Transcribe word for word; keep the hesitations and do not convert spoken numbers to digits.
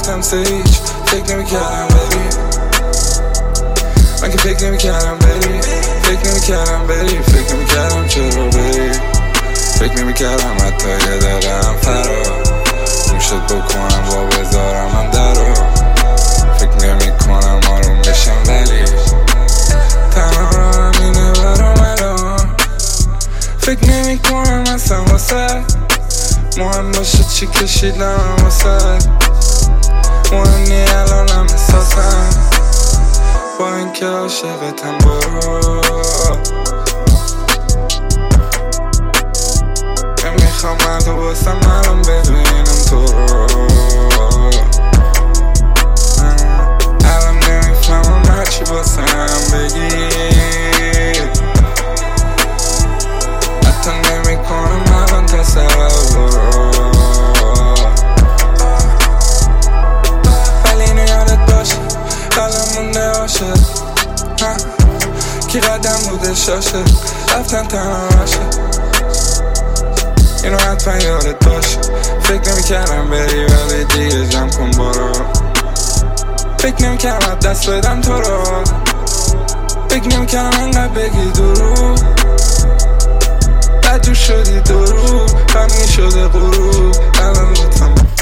رفتم سه هیچ فکر نمیکردم بری، من که فکر نمیکردم بری، فکر نمیکردم بری، فکر نمیکردم چرا بری، فکر نمیکردم حتی یه دقیقم فرار میشد بکنم با بذارم من درو، فکر نمیکنم آروم بشم ولی تنها راهم اینه برام الان، فکر نمیکنم اصلا واسه مهم باشه چی کشیدم واسه، مهم نی الانم احساسم با اینکه عاشقتم برو، نمیخوام مرد و باسم الان ببینم تو رو، الان نمیفهمم هرچی باسم بگی، حتی نمیکنم الان تصور، ولی اینو یادت باشه الان مونده عاشق، کی قدم بوده شاشه رفتن تنهاشه، اینو حتما یادت باشه، فکر نمیکردم بری ولی دیگه جمع کن برو، فکر نمیکردم دست بدم تو رو، فکر نمیکردم انقدر بگی درو، بد جو شدی درو غمی شده غروب، الان لطفا